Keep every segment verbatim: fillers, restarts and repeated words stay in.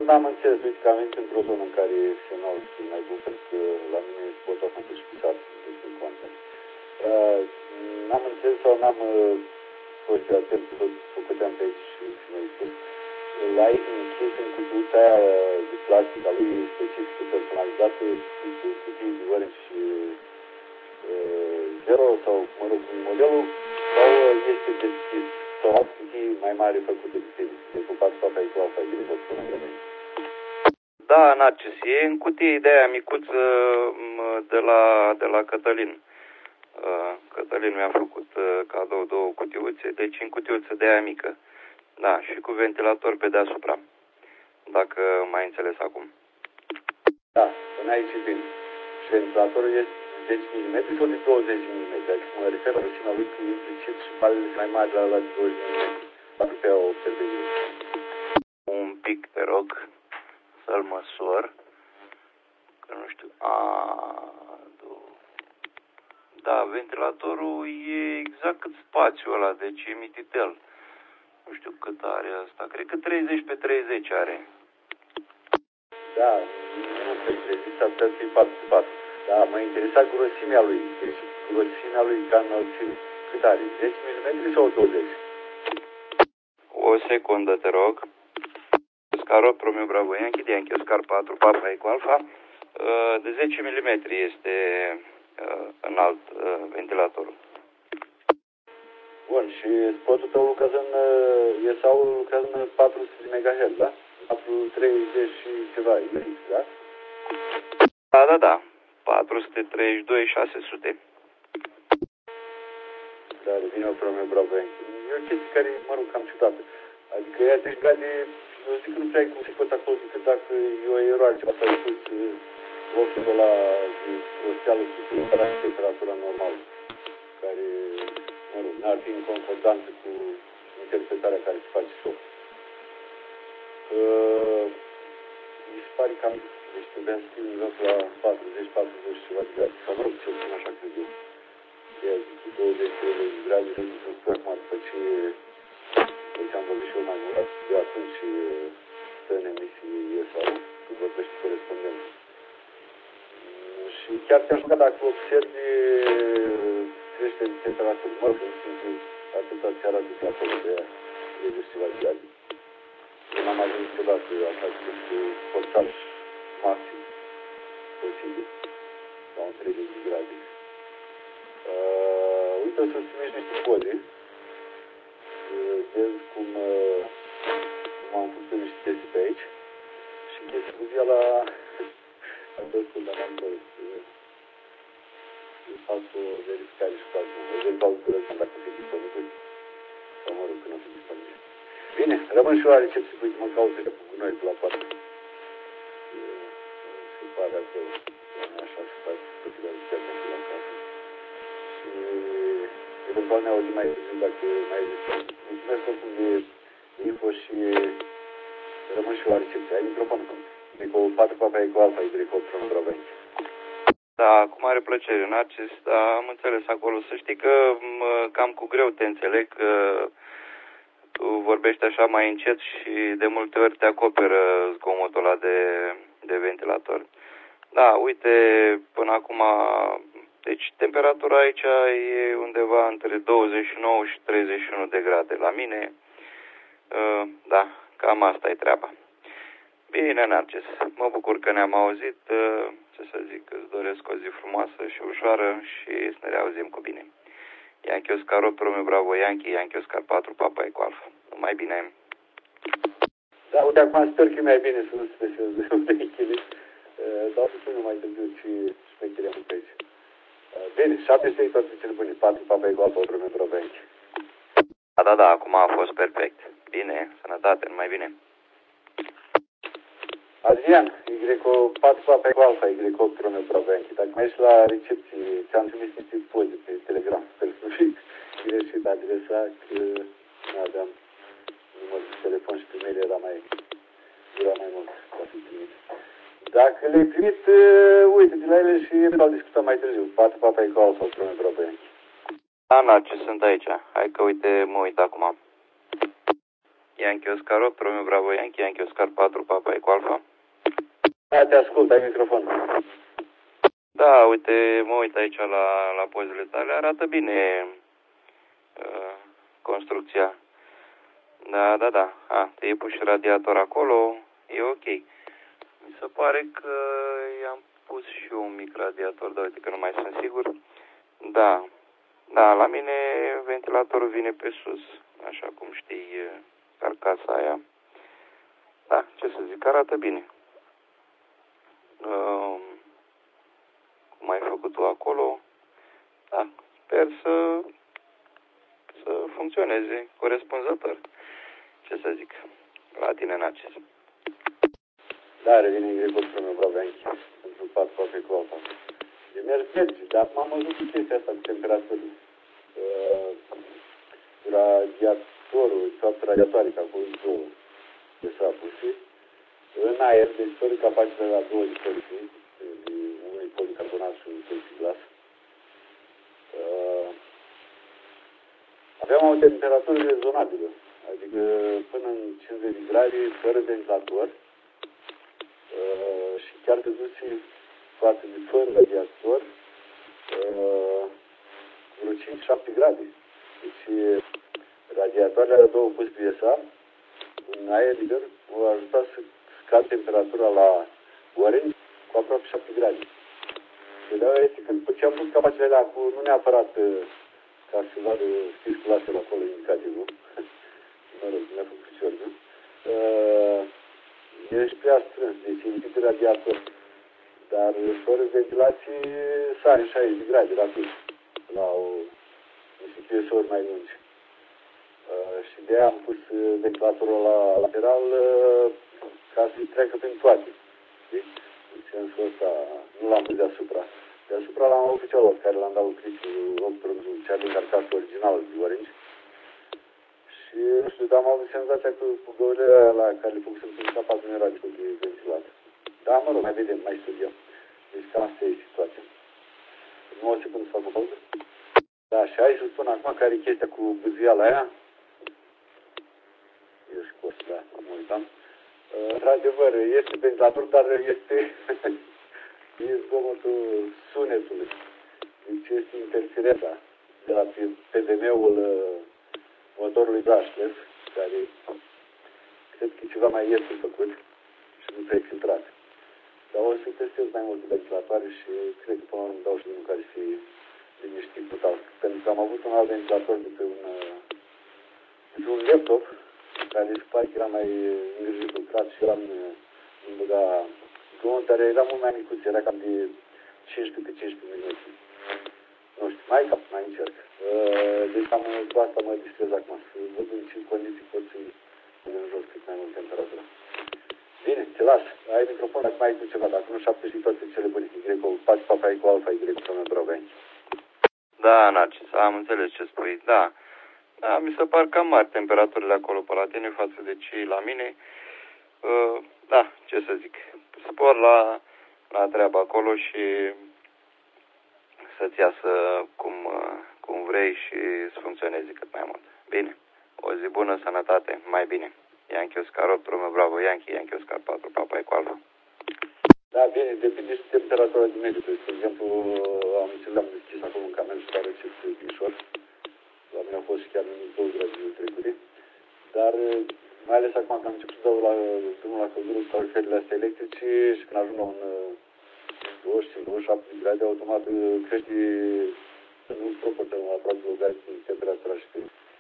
N-am înțeles, uite că am venit într-o zonă în care semnalul e mai bun, pentru că la mine botul ăsta s-a șpițat, deci în contă. Uh, n-am înțeles sau n-am uh, fost atent că făcuteam pe aici și mi-ai spus. L-ai închis în cutiuța aia de plastic a lui specifică, personalizată, cu cutii de orange și uh, zero sau, mă rog, modelul, sau este deschis, sau alt cutii mai mare făcute de tine, de cu patru papa cu alfa, de tot până de mine. Da, Narcis, e în cutie de aia micuță de la, de la Cătălin. Cătălin mi-a făcut cadou două cutiuțe, deci în cutiuță de aia mică. Da, și cu ventilator pe deasupra, dacă m-ai înțeles acum. Da, până aici e bine. Și ventilatorul este zece milimetri sau de douăzeci milimetri? Adică mă refer la răsimea lui că implicit și balele mai mari la, la douăzeci milimetri. Dacă pe o observire. Un pic, te rog, să-l măsor. Că nu știu. A, da, ventilatorul e exact cât spațiul ăla, deci e mititel. Nu știu cât are asta. Cred că treizeci pe treizeci are. Da, nu pe treizeci, ar putea fi patru pe patru. Da, mă interesa grosimea lui. Deci grosimea lui ca înălțime. Cât are? zece milimetri sau douăzeci? O secundă, te rog. Oscar opt, Romeo Bravo Yankee, Yankee Oscar patru, Papa Eco Alpha. De zece milimetri este înalt ventilatorul. Bun, și spotul tău lucrează în, e sau lucrează în patru sute de megahertz, da? patru treizeci și ceva, X, da? Da, da, da. patru sute treizeci și doi șase sute. Da, vine o Romeo Bravo Yankee. E o chestie care, mă rog, cam ciudată. Adică ea deci de, eu zic că nu prea ai cum să-i poți acolo decât dacă e o eroare ceva s-a pus ochiul ăla de prosteală cu temperatura normală, care, mă rog, n-ar fi în concordanță cu interpretarea care se face și-o. Uh, mi se pare cam, deci trebuia să fie undeva la patruzeci patruzeci și ceva de grade, sau mă rog, cel puțin așa cred eu. Ea zic, cu douăzeci de grade, nu să spui acum după ce deci am văzut și eu mai mult de atunci și stă în emisii sau că vorbește corespondent. Și chiar te-aș ruga dacă observi crește de temperatură, mă rog, în simplu, atâta seara de pe acolo de treizeci ceva de grade. Eu n-am ajuns niciodată așa că este portaj maxim posibil, la un treizeci de grade. Uh, uite, o să-ți primești niște poze. Vezi cum, cum am făcut niște chestii pe aici și chestii cu via la am văzut, dar n-am văzut eu fac o verificare și fac o verificare dacă fi disponibil sau mă rog, când o fi disponibil. Bine, rămân și eu la recepție, uite, mă caută cu noi pe la poartă se pare acolo așa se face pe la recepție pe la casă și eventual ne auzim mai târziu dacă mai există. Mulțumesc oricum de info și rămân și la recepție. Ai microfonul acum. Eco patru Papa Eco Alpha, Eco opt Romeo Bravo Yankee. Da, cu mare plăcere, Narcis, da, am înțeles acolo. Să știi că cam cu greu te înțeleg, că tu vorbești așa mai încet și de multe ori te acoperă zgomotul ăla de, de ventilator. Da, uite, până acum, deci temperatura aici e undeva între douăzeci și nouă și treizeci și unu de grade. La mine, da, cam asta e treaba. Bine, Narcis, mă bucur că ne-am auzit, ce să zic, îți doresc o zi frumoasă și ușoară și să ne reauzim cu bine. Yankee Oscar opt, Romeo Bravo Yankee, Yankee Oscar patru, Papa Eco Alpha. Numai bine. Da, uite, acum sper că e mai bine să nu se deșează de echilibru, dar să spun mai târziu ce șmecherie am pe aici. Bine, șapte sute toate cele bune, patru Papa Eco Alpha, Romeo Bravo Yankee. Da, da, da, acum a fost perfect. Bine, sănătate, numai bine. Adrian, Y patru Papa Eco Alpha, Y opt Romeo Bravo Yankee. Dacă mai ești la recepție, ți-am trimis niște poze pe Telegram. Sper să nu fi greșit adresa, că nu aveam număr de telefon și pe mail era mai, era mai mult ca să primit. Dacă le-ai primit, uite de la ele și eventual discutăm mai târziu. patru Papa Eco Alpha, Romeo Bravo Yankee. Da, Narcis, sunt aici. Hai că uite, mă uit acum. Yankee Oscar opt, Romeo Bravo Yankee, Yankee Oscar patru, Papa Eco Alpha. Da, te ascult, ai microfon. Da, uite, mă uit aici la, la pozele tale, arată bine uh, construcția. Da, da, da. A, te-ai pus și radiator acolo, e ok. Mi se pare că i-am pus și eu un mic radiator, dar uite că nu mai sunt sigur. Da, da, la mine ventilatorul vine pe sus, așa cum știi, carcasa aia. Da, ce să zic, arată bine. Uh, cum ai făcut tu acolo? Da, sper să, să funcționeze corespunzător. Ce să zic, la tine în acest. Da, revine Grigol Romeo Bravo Yankee, pentru patru, Papa Eco Alpha. E merge, dar m-am văzut cu chestia asta cu temperaturile. Uh, radiatorul, toate radiatoare, că acolo două de sapul și în aer, deci fără capacitate la două de poliții, unui policarbonat și unui plexiglas. Uh, aveam o temperatură rezonabilă, adică până în cincizeci de grade, fără ventilator, uh, și chiar căzuse față de fără radiator, uh, vreo cinci șapte grade. Deci radiatoarele alea două pus pe esa, în aer liber, au ajutat să scad temperatura la Orange cu aproape șapte grade. Ideea este că după ce am pus capacele alea cu, nu neapărat ca să vadă circulația acolo indicativul, mă rog, mi-a făcut picior, nu? Uh, ești prea strâns, deci e lipit de radiator. Dar fără ventilație sare șaizeci de grade rapid, la o niște piesori mai lungi. Uh, și de aia am pus ventilatorul la lateral uh, ca să-i treacă prin toate. Știi? În sensul ăsta nu l-am pus deasupra. Deasupra l-am avut cealaltă, care l-am dat Cristiul opt, cea din carcasă originală de Orange. Și nu știu, dar am avut senzația că cu găurile la care le făcusem prin capac nu era destul de ventilat. Dar mă rog, mai vedem, mai studiem. Deci cam asta e situația. Nu o secundă să fac o pauză. Da, și hai să spun acum care e chestia cu bâziala aia. E scos, da, mă uitam. Într-adevăr, este ventilator, dar este, e zgomotul sunetului. Deci este interferența de la P V M-ul motorului brushless, care cred că e ceva mai ieftin făcut și nu prea filtrat. Dar o să testez mai multe ventilatoare și cred că până la urmă dau și unul care să fie liniștit total. Pentru că am avut un alt ventilator de pe un, de pe un laptop, care se pare că era mai îngrijit lucrat și eram îmi băga drumul, dar era mult mai micuț, era cam de cincisprezece pe cincisprezece milimetri. Nu știu, mai cap, mai încerc. Deci am, cu asta mă distrez acum, să văd în ce condiții pot să pun în jos cât mai mult temperatura. Bine, te las. Ai microfon, dacă mai ai tu ceva, dacă nu șapte și toate cele bune. Y, patru, Papa Eco Alpha, Y, Romeo Bravo Yankee. Da, Narcis, am înțeles ce spui, da. Da, mi se par cam mari temperaturile acolo pe la tine față de cei la mine. Uh, da, ce să zic, spor la, la treaba acolo și să-ți iasă cum, cum vrei și să funcționeze cât mai mult. Bine, o zi bună, sănătate, mai bine. Yankee Oscar opt, Romeo Bravo Yankee, Yankee Oscar patru, Papa Eco Alpha. Da, bine, depinde și de temperatura din mediu. De exemplu, am înțeles, am deschis acolo un cameră și care răcit ușor. La mine au fost și chiar minus două grade de trecere. Dar, mai ales acum că am început să dau la drumul la căldură cu caloriferele astea electrice și când ajung la un douăzeci și cinci douăzeci și șapte de grade, automat crește în proporțional aproape o grade din temperatura și pe,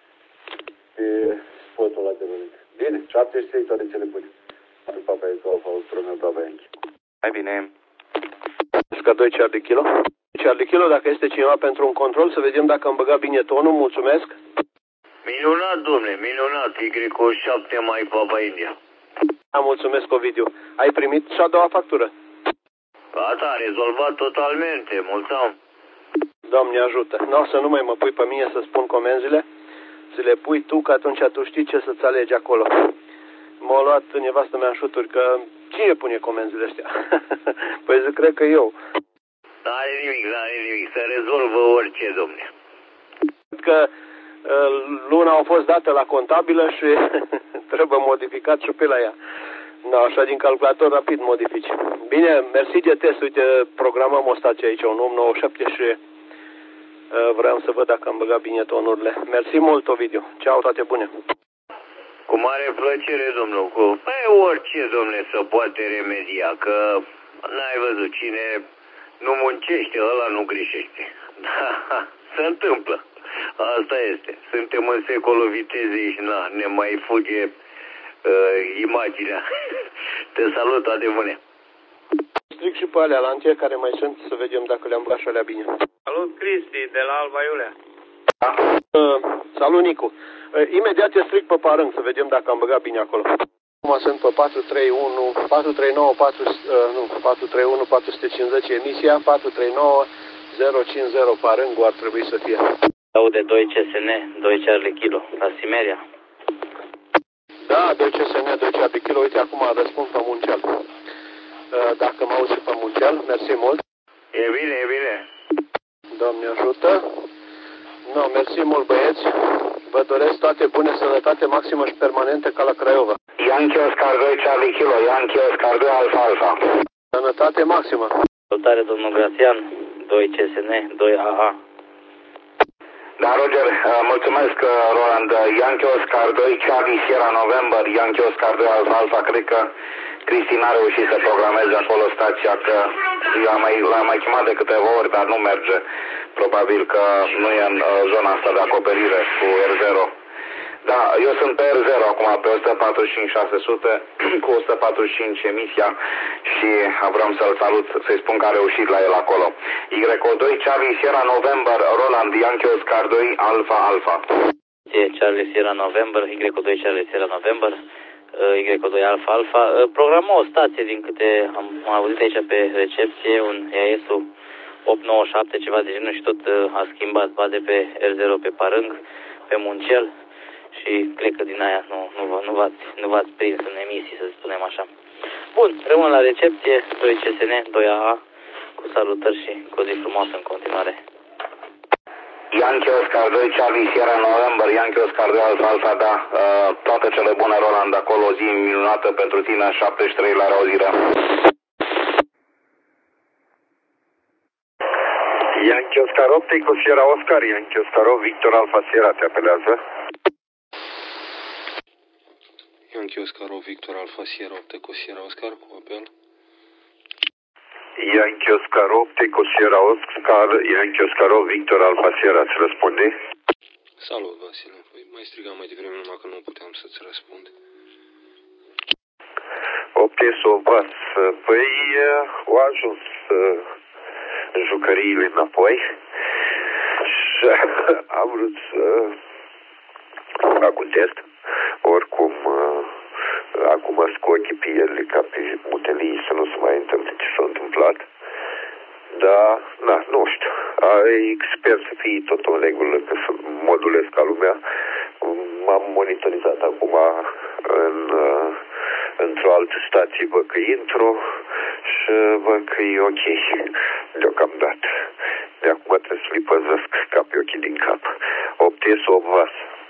pe spotul ăla de rolit. Bine, șaptezeci și trei toate cele bune. Pentru Papa Eco Alpha, Romeo Bravo Yankee. Mai bine. Ca doi cear de kilo. Cear de kilo, dacă este cineva pentru un control, să vedem dacă am băgat bine tonul. Mulțumesc. Minunat, domne, minunat. Y șapte mai Papa India. Am mulțumesc, Ovidiu. Ai primit și a doua factură? Gata, rezolvat totalmente. Mulțumesc. Doamne ajută. Nu o să nu mai mă pui pe mine să spun comenzile, să le pui tu, că atunci tu știi ce să-ți alegi acolo. M-a luat nevastă mea în șuturi, că cine pune comenzile astea? Păi zic, cred că eu. N-are nimic, n-are nimic. Se rezolvă orice, domne. Că Luna a fost dată la contabilă și trebuie modificat și pe la ea. Da, așa din calculator rapid modifici. Bine, mersi de test. Uite, programăm o stație aici, un om nouăzeci și șapte și uh, vreau să văd dacă am băgat bine tonurile. Mersi mult, Ovidiu. Ceau, toate bune. Cu mare plăcere, domnul. Cu... Păi orice, domnule, să poate remedia, că n-ai văzut, cine nu muncește, ăla nu greșește. Da, se întâmplă. Asta este. Suntem în secolul vitezei și na, ne mai fuge uh, imaginea. Te salut, toate bune. Stric și pe alea lantie care mai sunt, să vedem dacă le-am băgat și alea bine. Salut, Cristi, de la Alba Iulia. Da. Uh, salut, Nicu. Uh, imediat te stric pe parâng, să vedem dacă am băgat bine acolo. Acum sunt pe patru trei unu, patru trei nouă, patru, uh, nu, patru trei unu, patru cincizeci emisia, patru trei nouă, zero cinci zero parângul ar trebui să fie. Aude doi C S N, doi Charlie Kilo, la Simeria. Da, doi C S N, doi Charlie Kilo, uite, acum răspund pe Muncel. Uh, dacă mă auzi pe Muncel, mersi mult. E bine, e bine. Doamne ajută. No, mersi mult, băieți. Vă doresc toate bune, sănătate maximă și permanentă ca la Craiova. Yankee Oscar doi Charlie Kilo, Yankee Oscar doi Alfa Alfa. Sănătate maximă. Salutare, domnul Grațian, doi C S N, doi A A. Da, Roger, mulțumesc, Roland. Yankee Oscar doi Charlie Sierra November, Yankee Oscar doi Alfa Alfa. Cred că Cristina a reușit să programeze acolo stația, că l-am mai, l-am mai chemat de câteva ori, dar nu merge. Probabil că nu e în zona asta de acoperire cu R zero. Da, eu sunt pe R zero acum, pe o sută patruzeci și cinci șase sute, cu o sută patruzeci și cinci emisia și vreau să-l salut, să-i spun că a reușit la el acolo. Y O doi Charlie Sierra November, Roland, Yankee Oscar doi Alfa Alfa. E Charlie Sierra November, Y O doi Charlie Sierra November, Y O doi Alfa Alfa. Programă o stație din câte am, am auzit aici pe recepție, un E A S-ul opt nouă șapte, ceva de genul, și tot a schimbat, ba de pe R zero pe Parâng, pe Muncel. Și cred că din aia nu, nu, nu, v-ați, nu v-ați prins în emisii, să spunem așa. Bun, rămân la recepție, doi C S N, doi A A, cu salutări și cu o zi frumoasă în continuare. Yankee Oscar doi Charlie Sierra November, Yankee Oscar doi Alfa Alfa, da, uh, toate cele bune, Roland, acolo, o zi minunată pentru tine, șaptezeci și trei la reauzire. Yankee Oscar opt, cu Sierra Oscar, Yankee Oscar opt, Victor Alfa Sierra, te apelează. Yankee Oscar opt, Victor Alfa Sierra opt, cu Sierra Oscar, cu apel. Yankee Oscar opt, cu Sierra Oscar, Yankee Oscar opt, Victor Alfa Sierra, îți răspunde? Salut, Vasile. Păi mai strigam mai devreme, numai că nu puteam să-ți răspund. opt S O Vas, păi au ajuns jucăriile înapoi și am vrut să fac un test. Oricum, acum scot ochii pe ele ca pe mutelii să nu se mai întâmple ce s-a întâmplat. Dar, na, nu știu. Sper să fie tot în regulă, că să modulez ca lumea. M-am monitorizat acum în, într-o altă stație, văd că intru și văd că e ok deocamdată. De acum trebuie să-i păzesc ca pe ochii din cap. opt S opt Vas.